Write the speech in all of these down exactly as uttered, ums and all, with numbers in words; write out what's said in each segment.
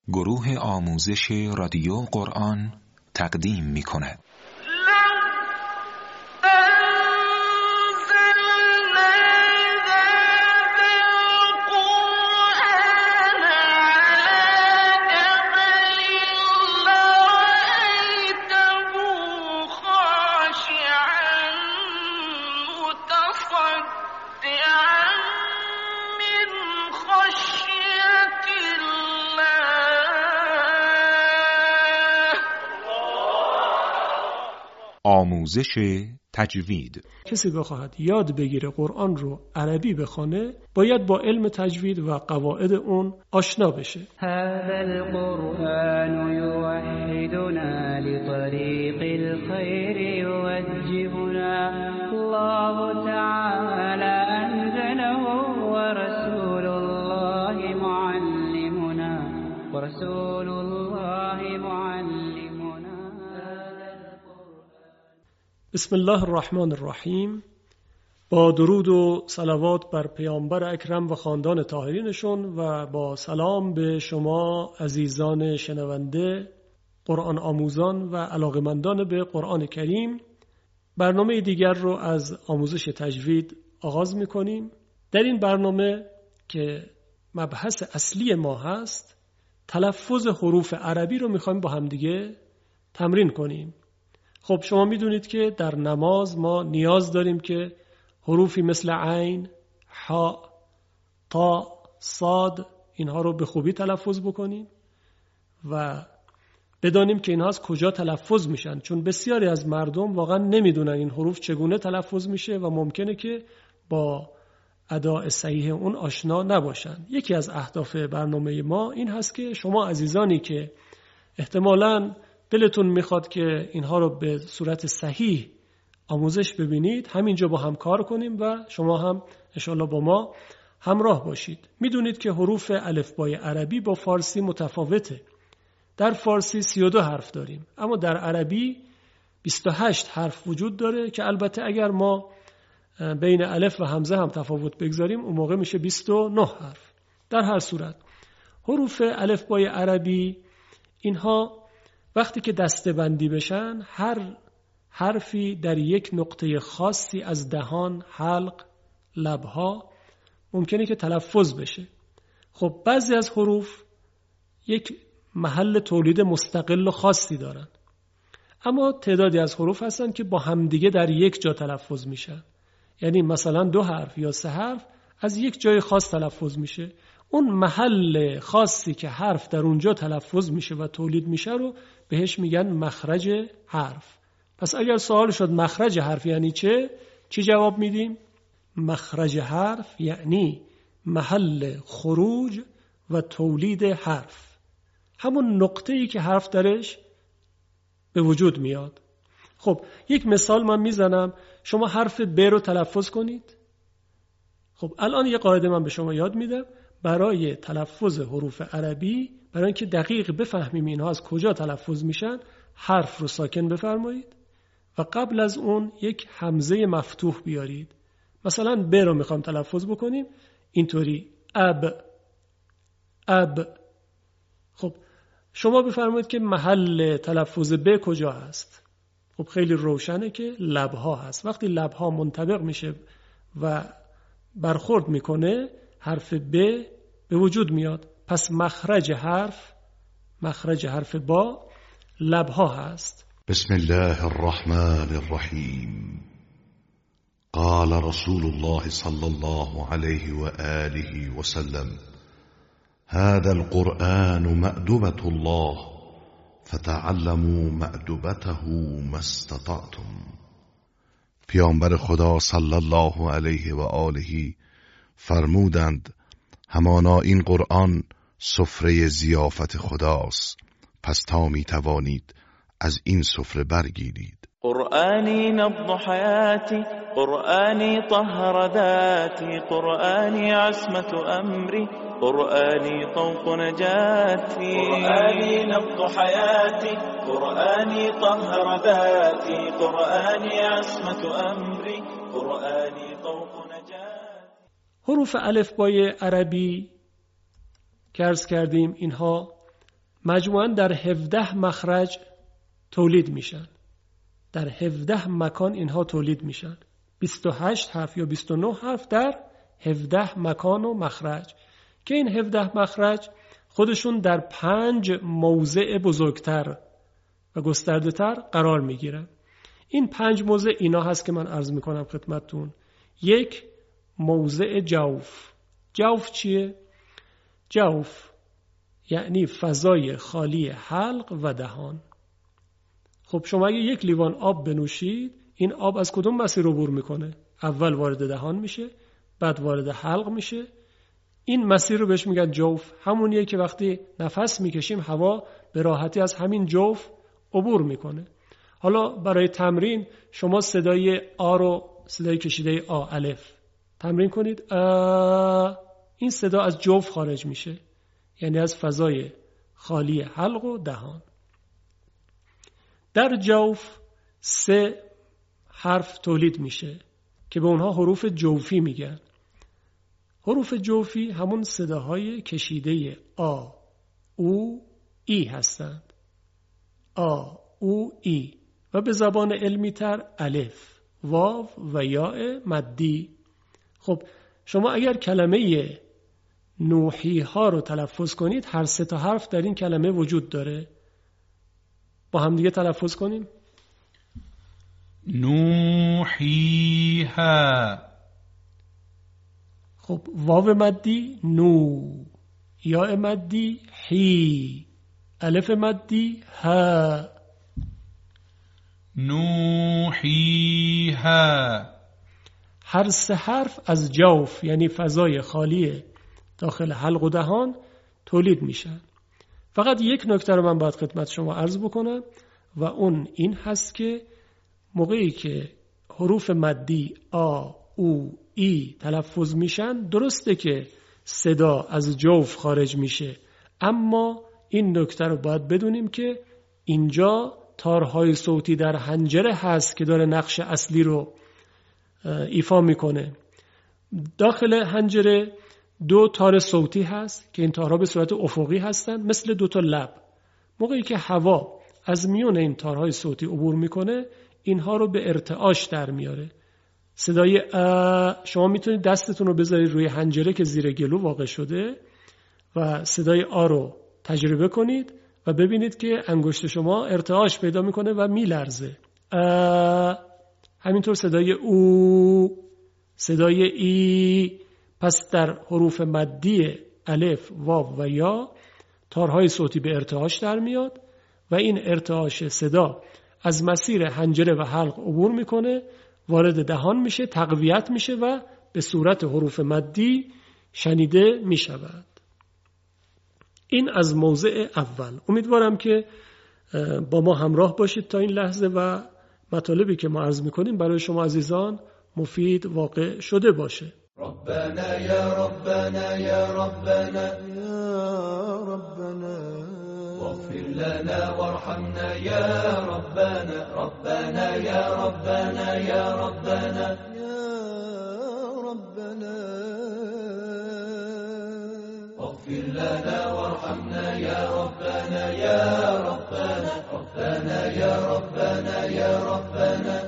گروه آموزش رادیو قرآن تقدیم می کند. آموزش تجوید. کسی بخواهد یاد بگیره قرآن رو عربی بخونه باید با علم تجوید و قواعد اون آشنا بشه. هذا القرآن يوحدنا لطريق الخير يوجهنا الله تعالى أنزله ورسول الله معلمنا ورسول الله معلمنا. بسم الله الرحمن الرحیم. با درود و صلوات بر پیامبر اکرم و خاندان طاهرینشون و با سلام به شما عزیزان شنونده، قرآن آموزان و علاقمندان به قرآن کریم، برنامه دیگر رو از آموزش تجوید آغاز می‌کنیم. در این برنامه که مبحث اصلی ما هست، تلفظ حروف عربی رو می‌خوایم با همدیگه تمرین کنیم. خب شما میدونید که در نماز ما نیاز داریم که حروفی مثل عین، حا، تا، صاد اینها رو به خوبی تلفظ بکنیم و بدانیم که اینها از کجا تلفظ میشن، چون بسیاری از مردم واقعا نمیدونن این حروف چگونه تلفظ میشه و ممکنه که با اداء صحیح اون آشنا نباشن. یکی از اهداف برنامه ما این هست که شما عزیزانی که احتمالاً دلتون میخواد که اینها رو به صورت صحیح آموزش ببینید، همینجا با هم کار کنیم و شما هم انشاءالله با ما همراه باشید. میدونید که حروف الفبای عربی با فارسی متفاوته. در فارسی سی و دو حرف داریم، اما در عربی بیست و هشت حرف وجود داره که البته اگر ما بین الف و همزه هم تفاوت بگذاریم اون موقع میشه بیست و نه حرف. در هر صورت حروف الفبای عربی اینها وقتی که دسته‌بندی بشن، هر حرفی در یک نقطه خاصی از دهان، حلق، لبها ممکنه که تلفظ بشه. خب بعضی از حروف یک محل تولید مستقل و خاصی دارن، اما تعدادی از حروف هستن که با همدیگه در یک جا تلفظ میشن. یعنی مثلا دو حرف یا سه حرف از یک جای خاص تلفظ میشه. اون محل خاصی که حرف در اونجا تلفظ میشه و تولید میشه رو بهش میگن مخرج حرف. پس اگر سوال شد مخرج حرف یعنی چه؟ چی جواب میدیم؟ مخرج حرف یعنی محل خروج و تولید حرف، همون نقطه‌ای که حرف درش به وجود میاد. خب یک مثال من میزنم، شما حرف ب رو تلفظ کنید. خب الان یه قاعده من به شما یاد میدم برای تلفظ حروف عربی، برای اینکه دقیق بفهمیم اینها از کجا تلفظ میشن. حرف رو ساکن بفرمایید و قبل از اون یک همزه مفتوح بیارید. مثلا ب رو میخوام تلفظ بکنیم اینطوری اب، اب. خب شما بفرمایید که محل تلفظ ب کجا هست؟ خب خیلی روشنه که لبها هست. وقتی لبها منطبق میشه و برخورد میکنه حرف ب به وجود میاد. پس مخرج حرف، مخرج حرف با لبها هست. بسم الله الرحمن الرحیم. قال رسول الله صلی الله علیه و آله و سلم: هذا القرآن مأدبة الله فتعلموا مأدبته ما استطعتم. پیامبر خدا صلی الله علیه و آله فرمودند همانا این قرآن سفره ضیافت خداست، پس تا می توانید از این سفره برگیرید. قرآنی نبض حیاتی، قرآنی طهر ذاتی، قرآنی عصمت امری، قرآنی طوق نجاتی. قرآنی نبض حیاتی، قرآنی طهر ذاتی، قرآنی عصمت امری، قرآنی طوق نجاتی. حروف الفبای عربی که عرض کردیم اینها مجموعاً در هفده مخرج تولید میشن. در هفده مکان اینها تولید میشن. بیست و هشت حرف یا بیست و نه حرف در هفده مکان و مخرج که این هفده مخرج خودشون در پنج موضع بزرگتر و گسترده تر قرار میگیرن. این پنج موضع اینا هست که من عرض میکنم خدمتتون. یک، موضع جوف. جوف چیه؟ جوف یعنی فضای خالی حلق و دهان. خب شما اگه یک لیوان آب بنوشید، این آب از کدوم مسیر عبور میکنه؟ اول وارد دهان میشه، بعد وارد حلق میشه. این مسیر رو بهش میگن جوف. همونیه که وقتی نفس میکشیم هوا به راحتی از همین جوف عبور میکنه. حالا برای تمرین شما صدای آ رو، صدای کشیده آ الف تمرین کنید. آ، این صدا از جوف خارج میشه، یعنی از فضای خالی حلق و دهان. در جوف سه حرف تولید میشه که به اونها حروف جوفی میگن. حروف جوفی همون صداهای کشیده آ، او، ای هستند. آ، او، ای و به زبان علمی تر الف، واو و یاء مدی. خب شما اگر کلمه نوحی ها رو تلفظ کنید، هر سه تا حرف در این کلمه وجود داره. با هم دیگه تلفظ کنیم. نوحیها. خب واو مدی نو، یاء مدی حی، الف مدی ها. نوحیها. هر سه حرف از جوف یعنی فضای خالی داخل حلق و دهان تولید میشن. فقط یک نکته رو من باید خدمت شما عرض بکنم و اون این هست که موقعی که حروف مدی آ، او، ای تلفظ میشن، درسته که صدا از جوف خارج میشه، اما این نکته رو باید بدونیم که اینجا تارهای صوتی در حنجره هست که داره نقش اصلی رو ایفا میکنه. داخل حنجره دو تار صوتی هست که این تارها به صورت افقی هستن، مثل دو تا لب. موقعی که هوا از میون این تارهای صوتی عبور میکنه، اینها رو به ارتعاش در میاره. صدای ا، شما میتونید دستتون رو بذارید روی حنجره که زیر گلو واقع شده و صدای آ رو تجربه کنید و ببینید که انگشت شما ارتعاش پیدا میکنه و میلرزه. ا، همینطور صدای او، صدای ای. پس در حروف مدی الف، واو و یا تارهای صوتی به ارتعاش در میاد و این ارتعاش صدا از مسیر حنجره و حلق عبور میکنه، وارد دهان میشه، تقویت میشه و به صورت حروف مدی شنیده میشود. این از موضع اول. امیدوارم که با ما همراه باشید تا این لحظه و مطالبی که ما عرض میکنیم برای شما عزیزان مفید واقع شده باشه. ربنا يا ربنا يا ربنا يا ربنا واغفر لنا وارحمنا يا ربنا ربنا يا ربنا يا ربنا يا ربنا واغفر لنا وارحمنا يا ربنا يا ربنا ربنا يا ربنا يا ربنا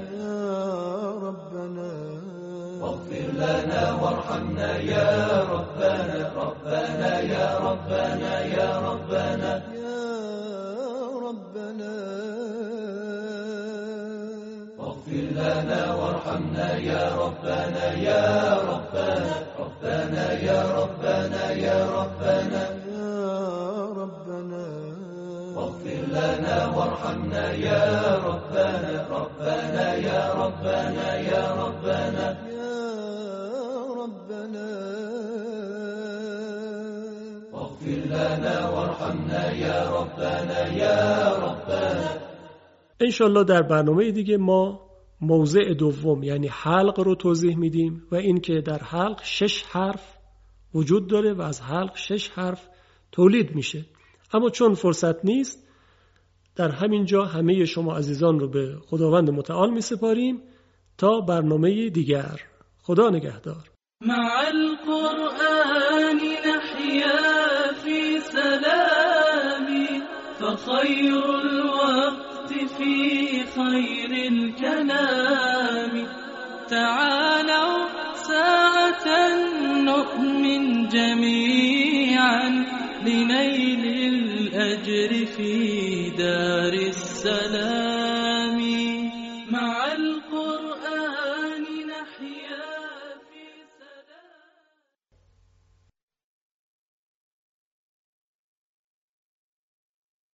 واغفر لنا وارحمنا يا ربنا ربنا يا ربنا يا ربنا يا ربنا واغفر لنا وارحمنا يا ربنا يا ربنا ربنا يا ربنا يا ربنا يا ربنا واغفر لنا وارحمنا يا ربنا ربنا يا ربنا يا ربنا واغفر لنا وارحمنا يا ربنا يا ربنا. انشالله در برنامه دیگه ما موضع دوم یعنی حلق رو توضیح میدیم و این که در حلق شش حرف وجود داره و از حلق شش حرف تولید میشه. اما چون فرصت نیست، در همین جا همه شما عزیزان رو به خداوند متعال میسپاریم تا برنامه دیگر. خدا نگهدار. مع القرآن نحيا في سلام فخير الوقت في خير الكلام. تعالوا ساعة نؤمن جميعا لنيل الأجر في دار السلام.